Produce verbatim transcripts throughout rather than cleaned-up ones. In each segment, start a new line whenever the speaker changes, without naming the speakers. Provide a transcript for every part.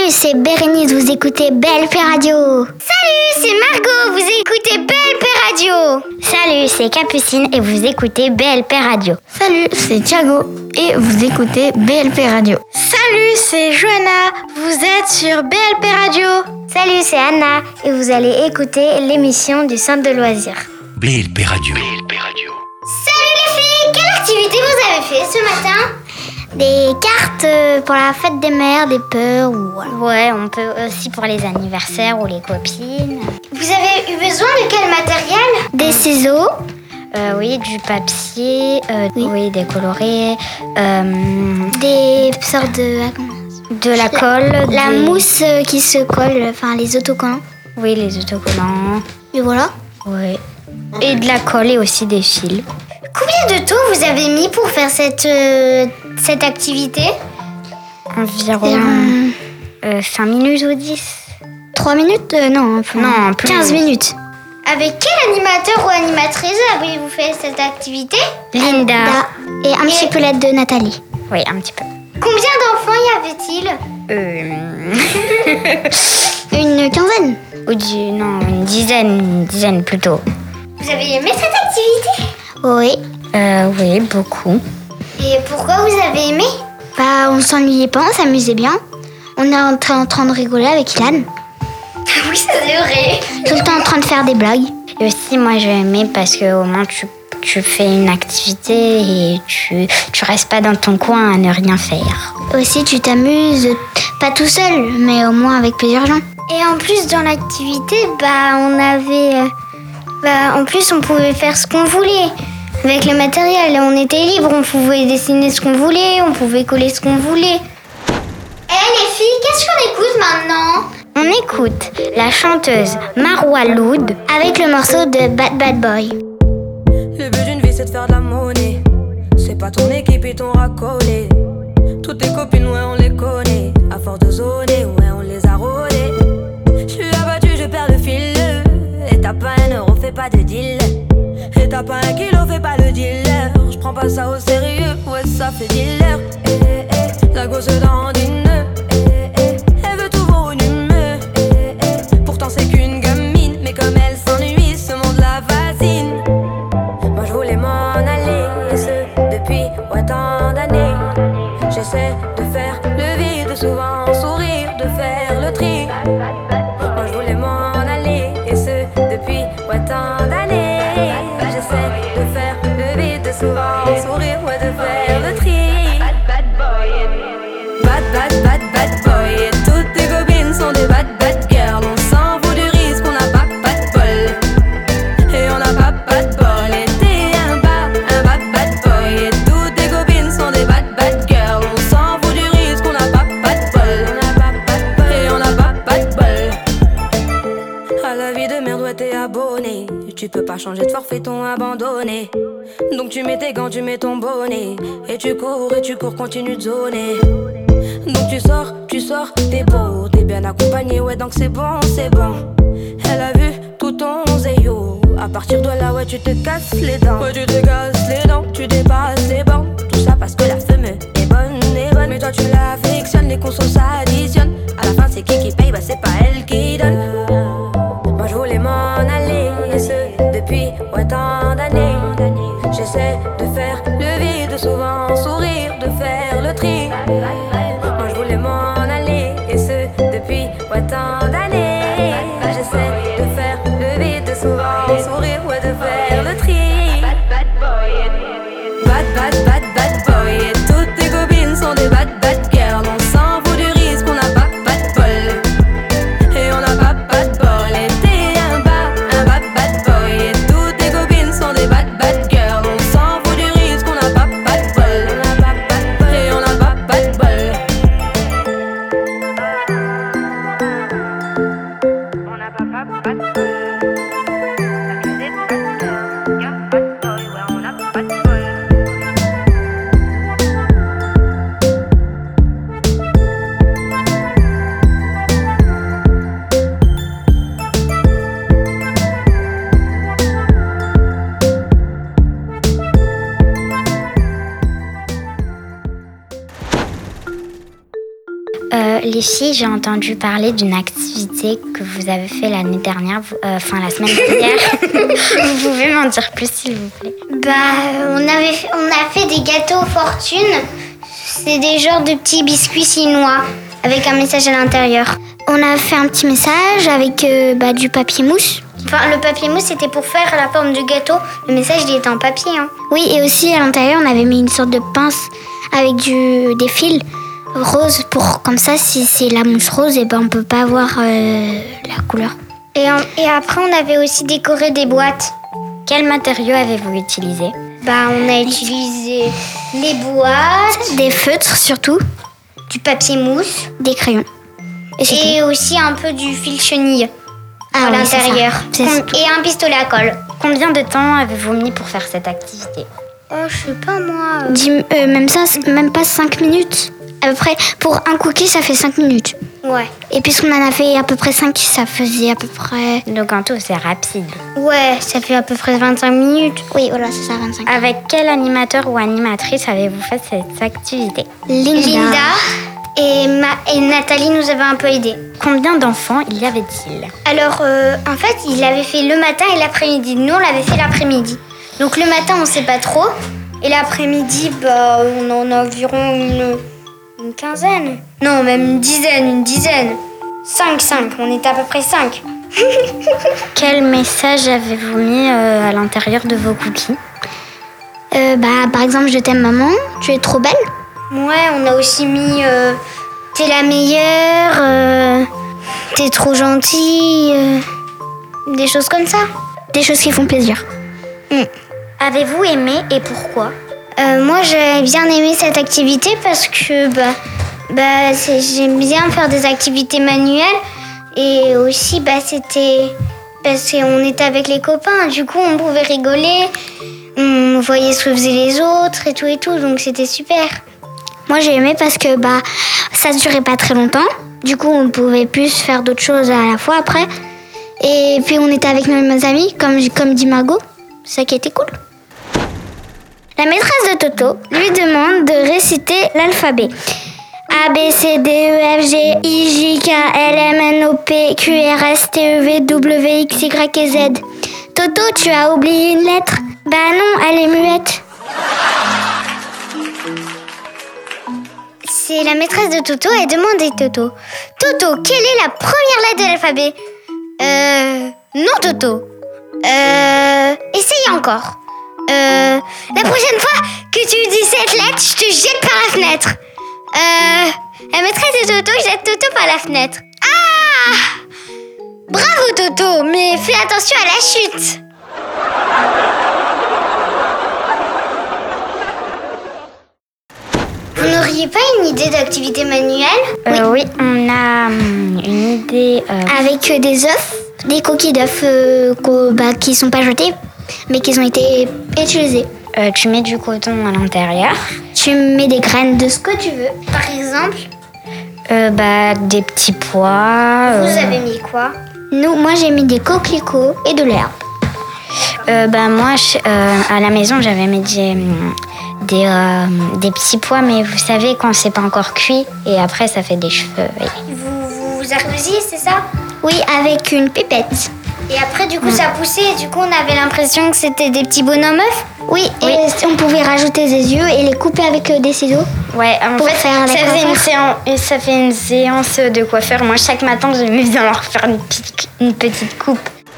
Salut, c'est Bérénice, vous écoutez B L P Radio. Salut, c'est Margot, vous écoutez B L P Radio. Salut, c'est Capucine et vous écoutez B L P Radio.
Salut, c'est Thiago et vous écoutez B L P Radio.
Salut, c'est Johanna, vous êtes sur B L P Radio.
Salut, c'est Anna et vous allez écouter l'émission du centre de loisirs.
B L P Radio. B L P Radio.
Salut les filles, quelle activité vous avez fait ce matin? Des cartes pour la fête des mères, des peurs ou... Ouais, on peut aussi pour les anniversaires ou les copines.
Vous avez eu besoin de quel matériel?
Des ciseaux. Euh, oui, du papier, euh, oui. oui, des colorés, euh, des sortes de... De la colle. La, des... la mousse qui se colle, enfin les autocollants. Oui, les autocollants.
Et voilà.
Oui. Et de la colle et aussi des fils.
Combien de temps vous avez mis pour faire cette, euh, cette activité?
Environ euh, cinq minutes ou dix.
trois minutes euh, Non, enfin,
non plus.
quinze minutes. Avec quel animateur ou animatrice avez-vous fait cette activité?
Linda.
Et un petit peu l'aide de Nathalie.
Oui, un petit peu.
Combien d'enfants y avait-il?
Euh...
Une quinzaine?
Ou du... Non, une dizaine, une dizaine plutôt.
Vous avez aimé cette activité?
Oui. Euh, oui, beaucoup.
Et pourquoi vous avez aimé?
Bah, on s'ennuyait pas, on s'amusait bien. On est en train, en train de rigoler avec Ilan.
Oui, ça c'est vrai.
Tout le temps en train de faire des blagues.
Et aussi, moi, j'ai aimé parce qu'au moins, tu, tu fais une activité et tu, tu restes pas dans ton coin à ne rien faire.
Aussi, tu t'amuses, pas tout seul, mais au moins avec plusieurs gens.
Et en plus, dans l'activité, bah, on avait... Euh, bah, en plus, on pouvait faire ce qu'on voulait. Avec le matériel, on était libre, on pouvait dessiner ce qu'on voulait, on pouvait coller ce qu'on voulait. Eh hey, les filles, qu'est-ce qu'on écoute maintenant?
On écoute la chanteuse Marwa Loud
avec le morceau de Bad Bad Boy.
Le but d'une vie c'est de faire de la monnaie. C'est pas ton équipe et ton racolé. Toutes tes copines ouais on les connaît. À force de zoner ouais on les a rôlées. J'suis abattu je perds le fil. Et t'as pas un euro fais pas de deal. Et t'as pas un kilo fais pas le dealer. J'prends pas ça au sérieux ouais ça fait dealer. Eh, eh, la gosse dandine. C'est qu'une gamine, mais comme elle s'ennuie, ce monde la fascine. Moi je voulais m'en aller, et ce depuis ouais, tant d'années. J'essaie de faire le vide, souvent sourire, de faire le tri. Moi je voulais m'en aller, et ce depuis ouais, tant d'années. J'essaie de faire le vide, souvent sourire, ouais, de faire le tri. Bad bad boy, bad bad bad bad boy, et toutes tes copines sont des bad bad girls. On tu peux pas changer de forfait, ton abandonné. Donc tu mets tes gants, tu mets ton bonnet. Et tu cours, et tu cours, continue de zoner. Donc tu sors, tu sors, t'es beau, t'es bien accompagné, ouais donc c'est bon, c'est bon. Elle a vu tout ton zéyo. À partir de là, ouais tu te casses les dents. Ouais tu te casses les dents, tu dépasses les bancs. Tout ça parce que la femme est bonne, est bonne. Mais toi tu l'affectionnes, les consos s'additionnent. À la fin c'est qui qui paye, bah c'est pas elle qui donne. Moi je voulais m'en aller, et ce depuis ouais, tant d'années. J'essaie de faire le vide, souvent sourire, de faire le tri. Moi je voulais m'en aller, et ce depuis ouais, tant d'années. J'essaie de faire le vide, souvent sourire, ouais, de faire le tri. Bad bad boy, bad bad bad bad boy, et toutes tes copines sont des bad bad girls. On s'en fout du risque, on n'a pas
les filles, j'ai entendu parler d'une activité que vous avez fait l'année dernière, euh, enfin la semaine dernière. Vous pouvez m'en dire plus, s'il vous plaît?
Bah, on, avait fait, on a fait des gâteaux fortune. C'est des genres de petits biscuits chinois avec un message à l'intérieur.
On a fait un petit message avec euh, bah, du papier mousse.
Enfin, le papier mousse, c'était pour faire la forme du gâteau. Le message, il était en papier. Hein.
Oui, et aussi à l'intérieur, on avait mis une sorte de pince avec du, des fils roses pour, comme ça, si c'est la mousse rose, et ben on peut pas voir euh, la couleur.
Et, en, et après, on avait aussi décoré des boîtes.
Quels matériaux avez-vous utilisé?
Bah, on a utilisé les boîtes,
des feutres surtout,
du papier mousse,
des crayons.
Et, et aussi un peu du fil chenille
ah,
à
oui,
l'intérieur.
C'est ça.
Et un pistolet à colle.
Combien de temps avez-vous mis pour faire cette activité?
Oh, je sais pas moi.
Dix, euh, même ça, même pas cinq minutes. À peu près, pour un cookie, ça fait cinq minutes.
Ouais.
Et puisqu'on en a fait à peu près cinq, ça faisait à peu près...
Le gâteau, c'est rapide.
Ouais, ça fait à peu près vingt-cinq minutes.
Oui, voilà, c'est ça, vingt-cinq.
Avec quel animateur ou animatrice avez-vous fait cette activité?
Linda.
Linda et, Ma- et Nathalie nous avaient un peu aidés.
Combien d'enfants y avait-il?
Alors, euh, en fait, il l'avait fait le matin et l'après-midi. Nous, on l'avait fait l'après-midi. Donc, le matin, on sait pas trop. Et l'après-midi, bah, on en a environ une... Une quinzaine? Non, même une dizaine, une dizaine. Cinq, cinq. On était à peu près cinq.
Quel message avez-vous mis euh, à l'intérieur de vos cookies?
euh, bah, Par exemple, je t'aime maman, tu es trop belle.
Ouais, on a aussi mis euh, t'es la meilleure, euh, t'es trop gentille, euh, des choses comme ça.
Des choses qui font plaisir.
Mm. Avez-vous aimé et pourquoi?
Euh, moi, j'ai bien aimé cette activité parce que bah, bah, c'est, j'aime bien faire des activités manuelles et aussi bah, c'était parce qu'on était avec les copains, du coup on pouvait rigoler, on voyait ce que faisaient les autres et tout et tout, donc c'était super.
Moi j'ai aimé parce que bah, ça ne durait pas très longtemps, du coup on pouvait plus faire d'autres choses à la fois après. Et puis on était avec nos amis, comme, comme dit Margot, c'est ça qui était cool. La maîtresse de Toto lui demande de réciter l'alphabet. A, B, C, D, E, F, G, I, J, K, L, M, N, O, P, Q, R, S, T, E, V, W, X, Y et Z. Toto, tu as oublié une lettre? Bah non, elle est muette.
C'est la maîtresse de Toto, elle demande à Toto. Toto, quelle est la première lettre de l'alphabet? Euh... Non, Toto. Euh... Essaye encore. Euh, la prochaine fois que tu dis cette lettre, je te jette par la fenêtre. Euh, la maîtresse de Toto jette Toto par la fenêtre. Ah! Bravo Toto, mais fais attention à la chute. Vous n'auriez pas une idée d'activité manuelle?
euh, Oui, on a hum, une idée... Euh...
Avec euh, des œufs, des coquilles d'œufs euh, bah, qui ne sont pas jetés, mais qui ont été utilisés.
Euh, tu mets du coton à l'intérieur.
Tu mets des graines de ce que tu veux.
Par exemple,
euh, bah, des petits pois.
Vous
euh...
avez mis quoi?
Nous, moi j'ai mis des coquelicots et de l'herbe.
Euh, bah, moi, je, euh, à la maison, j'avais mis des, des, euh, des petits pois, mais vous savez, quand c'est pas encore cuit, et après, ça fait des cheveux. Oui.
Vous vous arrosiez, c'est ça?
Oui, avec une pipette.
Et après, du coup, mmh. ça poussait et du coup, on avait l'impression que c'était des petits bonhommes œufs.
Oui, oui, et on pouvait rajouter des yeux et les couper avec euh, des ciseaux.
Ouais, en
pour
fait,
faire
ça, faisait une séance, et ça fait une séance de coiffeur. Moi, chaque matin, j'aimais bien leur faire une petite, une petite coupe.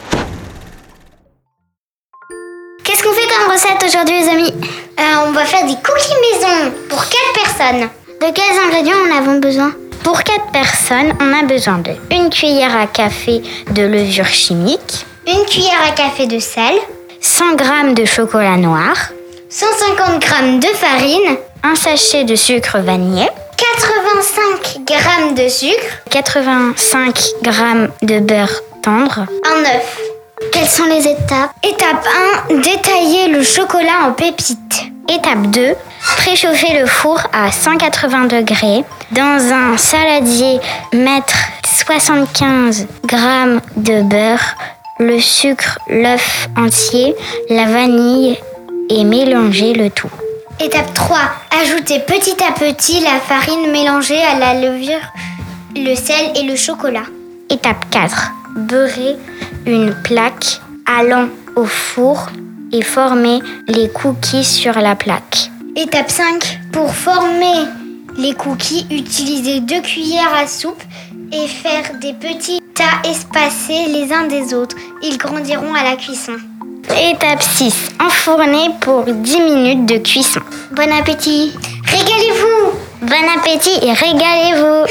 Qu'est-ce qu'on fait comme recette aujourd'hui, les amis?
euh, On va faire des cookies maison pour quatre personnes.
De quels ingrédients en avons besoin?
Pour quatre personnes, on a besoin de une cuillère à café de levure chimique,
une cuillère à café de sel,
cent grammes de chocolat noir,
cent cinquante grammes de farine,
un sachet de sucre vanillé,
quatre-vingt-cinq grammes de sucre,
quatre-vingt-cinq grammes de beurre tendre,
un œuf.
Quelles sont les étapes?
Étape un, détailler le chocolat en pépites.
Étape deux, préchauffer le four à cent quatre-vingts degrés. Dans un saladier, mettre soixante-quinze grammes de beurre, le sucre, l'œuf entier, la vanille et mélanger le tout.
Étape trois, ajouter petit à petit la farine mélangée à la levure le sel et le chocolat.
Étape quatre. Beurrer une plaque allant au four et former les cookies sur la plaque.
Étape cinq. Pour former les cookies, utilisez deux cuillères à soupe et faire des petits tas espacés les uns des autres. Ils grandiront à la cuisson.
Étape six. Enfourner pour dix minutes de cuisson.
Bon appétit. Régalez-vous.
Bon appétit et régalez-vous.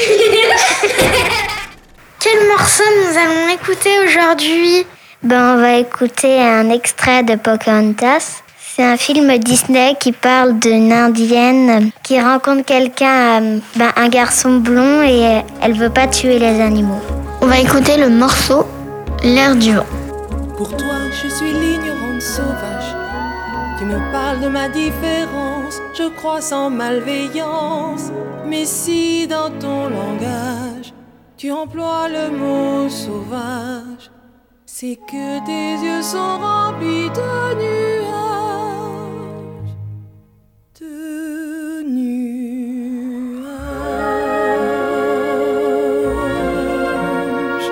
Quel morceau nous allons écouter aujourd'hui?
Ben, on va écouter un extrait de Pocahontas. C'est un film Disney qui parle d'une indienne qui rencontre quelqu'un, ben, un garçon blond, et elle veut pas tuer les animaux.
On va écouter le morceau L'air du vent.
Pour toi, je suis l'ignorante sauvage. Tu me parles de ma différence, je crois sans malveillance. Mais si dans ton langage, tu emploies le mot sauvage, c'est que tes yeux sont remplis de nuages, de nuages.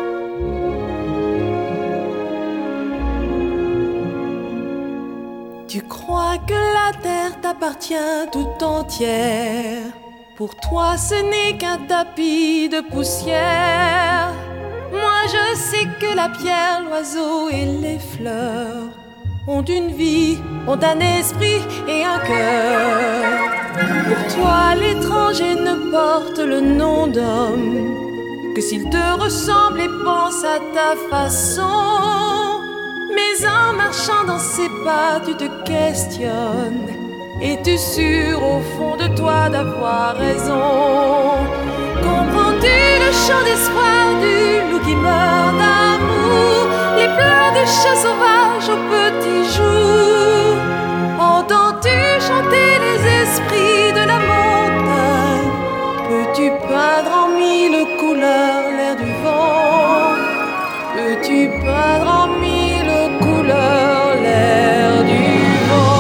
Tu crois que la terre t'appartient tout entière. Pour toi, ce n'est qu'un tapis de poussière. Moi, je sais que la pierre, l'oiseau et les fleurs ont une vie, ont un esprit et un cœur. Pour toi, l'étranger ne porte le nom d'homme que s'il te ressemble et pense à ta façon. Mais en marchant dans ses pas, tu te questionnes. Es-tu sûr au fond de toi d'avoir raison? Comprends-tu le chant d'espoir du loup qui meurt d'amour? Les pleurs du chat sauvage au petit jour? Entends-tu chanter les esprits de la montagne? Peux-tu peindre en mille couleurs l'air du vent? Peux-tu peindre en mille couleurs l'air du vent?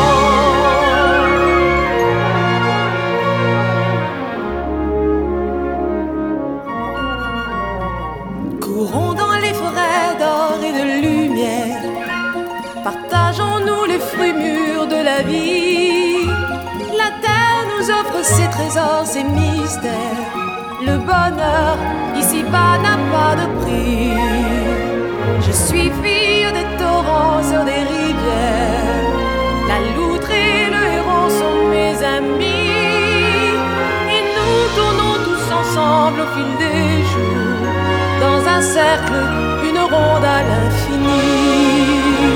Courons dans les forêts d'or et de lumière, partageons-nous les fruits mûrs de la vie. La terre nous offre ses trésors, ses mystères. Le bonheur ici-bas n'a pas de prix. Je suis fille des torrents sur des rivières. La loutre et le héron sont mes amis. Et nous tournons tous ensemble au fil des jours, dans un cercle, une ronde à l'infini.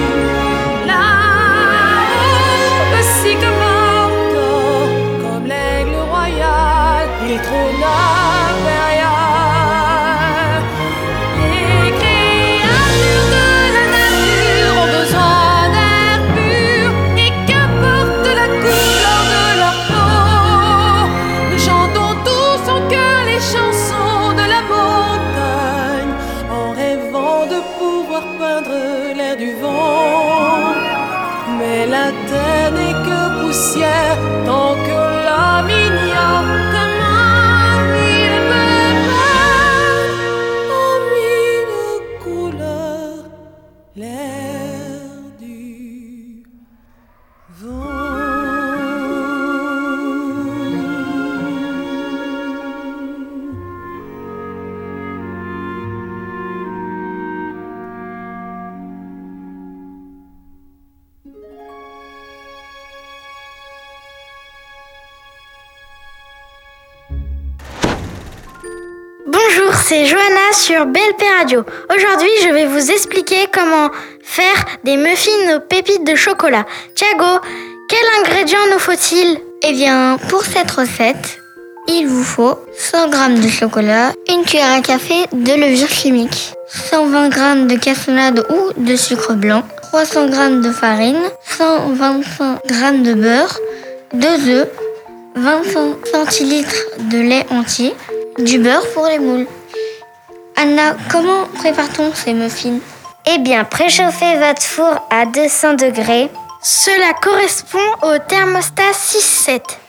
Là-haut, le sycomore dort comme l'aigle royal et le trône impérial. Les créatures de la nature ont besoin d'air pur, et qu'importe la couleur de leur peau, nous chantons tous en chœur les chansons de la montagne, en rêvant de pouvoir peindre l'air du vent. Mais la terre n'est que poussière tant que l'homme ignore comment il peut peindre en mille couleurs l'air du vent.
Bonjour, c'est Johanna sur B L P Radio. Aujourd'hui, je vais vous expliquer comment faire des muffins aux pépites de chocolat. Thiago, quels ingrédients nous faut-il?
Eh bien, pour cette recette, il vous faut cent grammes de chocolat, une cuillère à café de levure chimique, cent vingt grammes de cassonade ou de sucre blanc, trois cents grammes de farine, cent vingt-cinq grammes de beurre, deux œufs, vingt-cinq centilitres de lait entier, du beurre pour les moules. Anna, comment prépare-t-on ces muffins?
Eh bien, préchauffez votre four à deux cents degrés.
Cela correspond au thermostat six sept.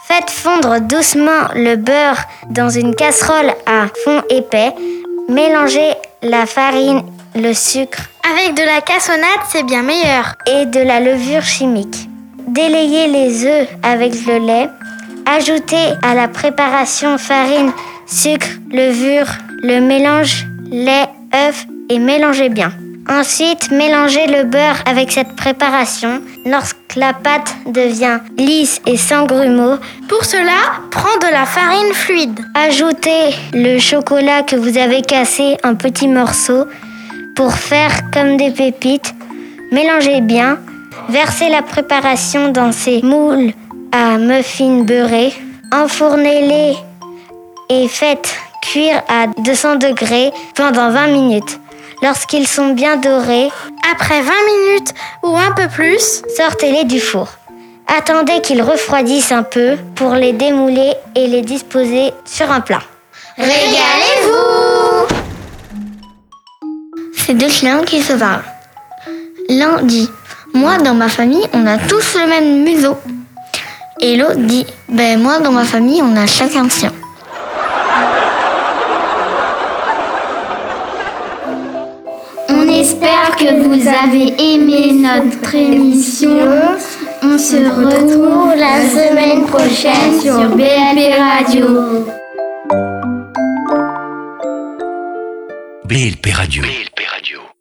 Faites fondre doucement le beurre dans une casserole à fond épais. Mélangez la farine, le sucre
Avec de la cassonade, c'est bien meilleur.
et de la levure chimique. Délayez les œufs avec le lait. Ajoutez à la préparation farine, sucre, levure, le mélange, lait, œufs et mélangez bien. Ensuite, mélangez le beurre avec cette préparation. Lorsque la pâte devient lisse et sans grumeaux,
Pour cela, prends de la farine fluide.
ajoutez le chocolat que vous avez cassé en petits morceaux pour faire comme des pépites. Mélangez bien. Versez la préparation dans ces moules à muffins beurrés. Enfournez-les et faites cuire à deux cents degrés pendant vingt minutes. Lorsqu'ils sont bien dorés,
Après vingt minutes ou un peu plus,
sortez-les du four. Attendez qu'ils refroidissent un peu pour les démouler et les disposer sur un plat.
régalez-vous! C'est deux chiens qui se parlent. L'un dit « Moi, dans ma famille, on a tous le même museau. » Et l'autre dit « Ben moi, dans ma famille, on a chacun le sien. »
On espère que vous avez aimé notre émission. On se retrouve la semaine prochaine sur B L P Radio.
B L P Radio. B L P Radio.